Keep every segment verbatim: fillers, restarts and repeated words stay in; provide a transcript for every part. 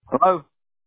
Hello?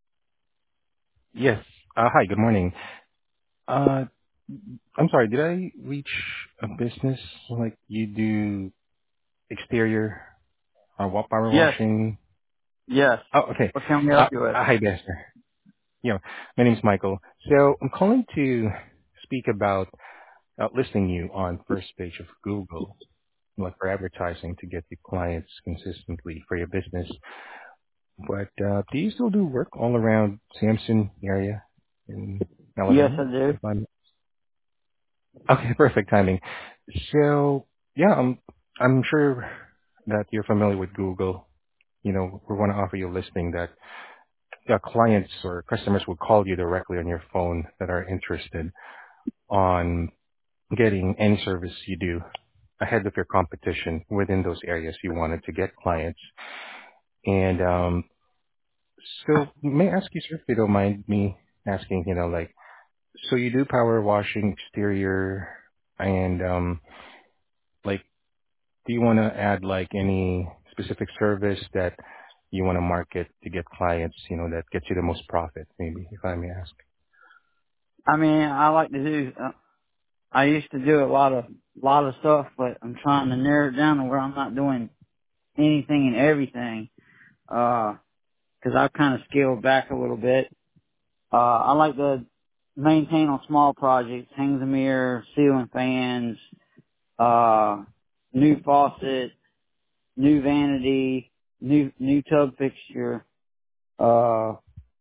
Yes. Uh, Hi, good morning. Uh, I'm sorry, did I reach a business like you do exterior or wa- power Yes, washing? yes. Oh, okay. What can we Uh, help you with? uh, Hi there, sir. Yeah, my name's Michael. So I'm calling to speak about uh, listing you on first page of Google, like for advertising to get you clients consistently for your business. But uh, do you still do work all around Sampson area in Yes, I Alabama? do. If I'm Okay, perfect timing. So yeah, I'm I'm sure that you're familiar with Google. You know, we want to offer you a listing that uh, clients or customers will call you directly on your phone that are interested on getting any service you do ahead of your competition within those areas you wanted to get clients. And um, so may I ask you, sir, if you don't mind me asking, you know, like, so you do power washing exterior and um, like do you want to add like any specific service that you want to market to get clients, you know, that gets you the most profit, maybe, if I may ask? I mean, I like to do, uh, I used to do a lot of, lot of stuff, but I'm trying to narrow it down to where I'm not doing anything and everything, uh, cause I've kind of scaled back a little bit. Uh, I like to maintain on small projects, hangs a mirror, ceiling fans, uh, new faucet, new vanity, new, new tub fixture, uh,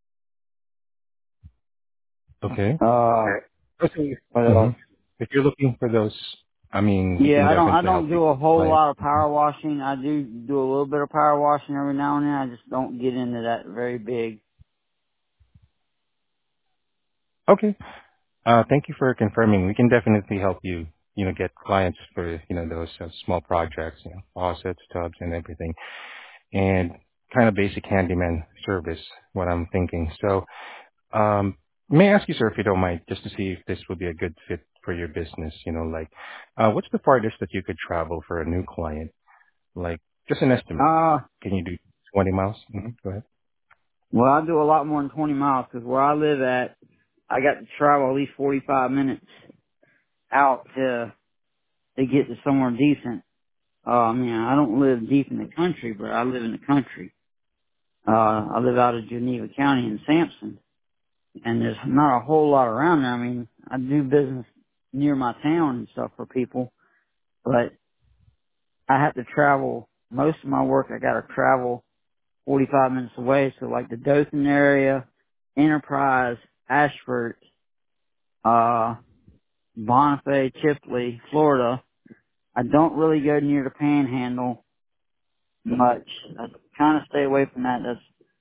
Okay. uh, Okay. what hmm else? If you're looking for those, I mean, we Yeah, can I don't. I definitely help don't you do a whole clients. lot of power washing. I do do a little bit of power washing every now and then. I just don't get into that very big. Okay. Uh, thank you for confirming. We can definitely help you, you know, get clients for, you know, those uh, small projects, you know, faucets, tubs, and everything, and kind of basic handyman service, what I'm thinking. So, Um, may I ask you, sir, if you don't mind, just to see if this would be a good fit for your business, you know, like, uh, what's the farthest that you could travel for a new client? Like, just an estimate. Uh, Can you do twenty miles? hmm Go ahead. well, I do a lot more than twenty miles because where I live at, I got to travel at least forty-five minutes out to to get to somewhere decent. Uh, I mean, I don't live deep in the country, but I live in the country. Uh, I live out of Geneva County in Sampson, and there's not a whole lot around there. I mean, I do business near my town and stuff for people, but I have to travel, most of my work I gotta travel forty-five minutes away, so like the Dothan area, Enterprise, Ashford, uh, Bonifay, Chipley, Florida. I don't really go near the Panhandle much. I kind of stay away from that. That's,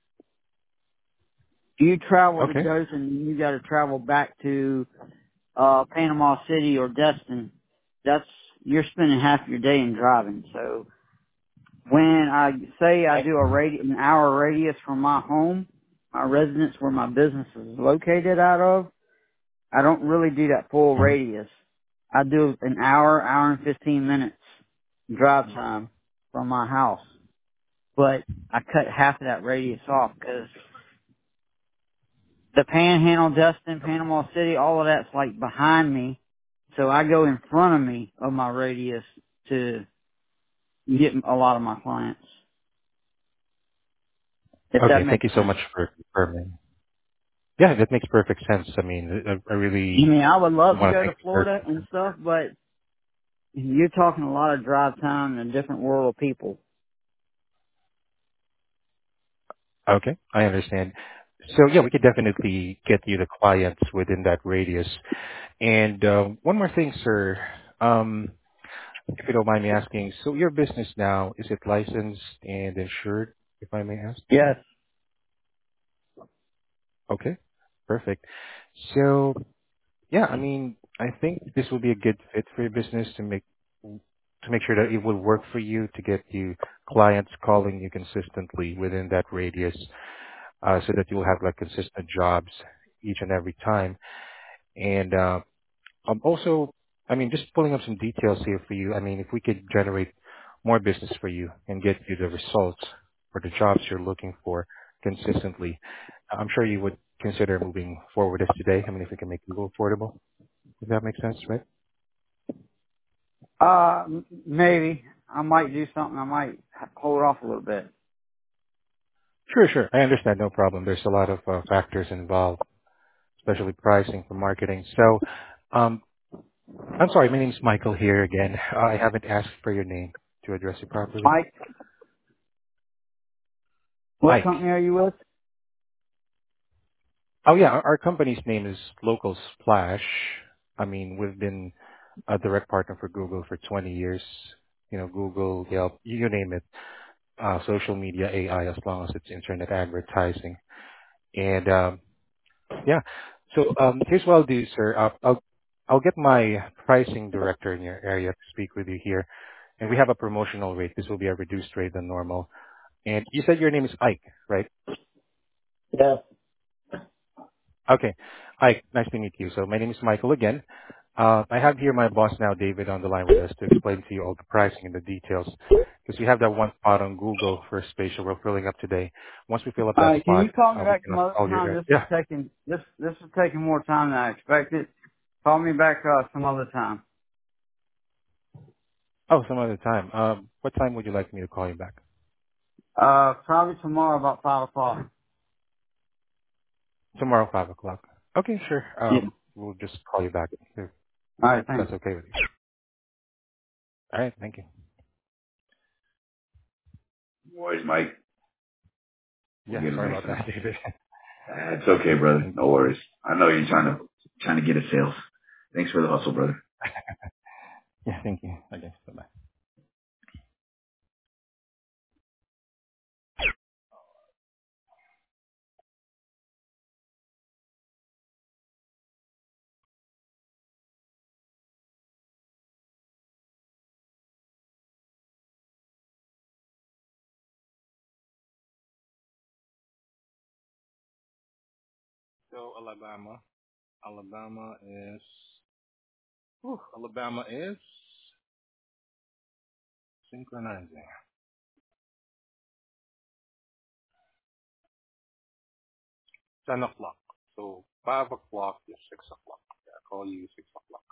if you travel to Okay. Dothan, you gotta travel back to, uh, Panama City or Destin. That's, you're spending half your day in driving, so when I say I do a radi- an hour radius from my home, my residence where my business is located out of, I don't really do that full Mhm. radius. I do an hour, hour and fifteen minutes drive time from my house. But I cut half of that radius off because the Panhandle, Destin, Panama City, all of that's like behind me. So I go in front of me of my radius to get a lot of my clients. If that Okay. Thank makes you so sense. much for confirming. Yeah, that makes perfect sense. I mean, I, I I really mean, I would love to want to go thank to you for. Florida and stuff, but you're talking a lot of drive time and a different world of people. Okay, I understand. So yeah, we could definitely get you the clients within that radius. And uh, one more thing, sir. Um, If you don't mind me asking, so your business now, is it licensed and insured, if I may ask? Yes. Okay, perfect. So yeah, I mean, I think this will be a good fit for your business to make to make sure that it will work for you to get you clients calling you consistently within that radius, uh, so that you'll have like consistent jobs each and every time. And uh, Um, also, I mean, just pulling up some details here for you. I mean, if we could generate more business for you and get you the results for the jobs you're looking for, consistently, I'm sure you would consider moving forward as today. I mean, if we can make Google affordable, does that make sense, right? Uh, m- maybe. I might do something. I might h- hold off a little bit. Sure, sure. I understand. No problem. There's a lot of uh, factors involved, especially pricing for marketing. So, um, I'm sorry. My name is Michael here again. I haven't asked for your name to address you properly. Mike, what Ike. company are you with? Oh yeah, our our company's name is Local Splash. I mean, we've been a direct partner for Google for twenty years. You know, Google, Yelp, you you name it. Uh, social media, A I, as long as it's internet advertising. And um, yeah, so um, here's what I'll do, sir. I'll, I'll I'll get my pricing director in your area to speak with you here. And we have a promotional rate. This will be a reduced rate than normal. And you said your name is Ike, right? Yes. Okay. Ike, nice to meet you. So my name is Michael again. Uh, I have here my boss now, David, on the line with us to explain to you all the pricing and the details. Because we have that one spot on Google for a spatial we're filling up today. Once we fill up All that right. Can spot, you call me uh, we back can some other call time? you. This is Yeah. taking this this is taking more time than I expected. Call me back uh, some other time. Oh, some other time. Um, what time would you like me to call you back? Uh, probably tomorrow about five o'clock. Tomorrow, five o'clock. Okay, sure. Yeah. Um, we'll just call you back if All right. Thanks. that's okay with you. All right. Thank you. No worries, Mike. We'll Yeah. get it Sorry next about that, time. David. Uh, it's okay, brother. Thank No you. worries. I know you're trying to trying to get a sales. Thanks for the hustle, brother. Yeah. Thank you. Okay. Bye. So Alabama, Alabama is. Whew, Alabama is synchronizing. ten o'clock. So five o'clock is six o'clock. Yeah, I'll call you six o'clock.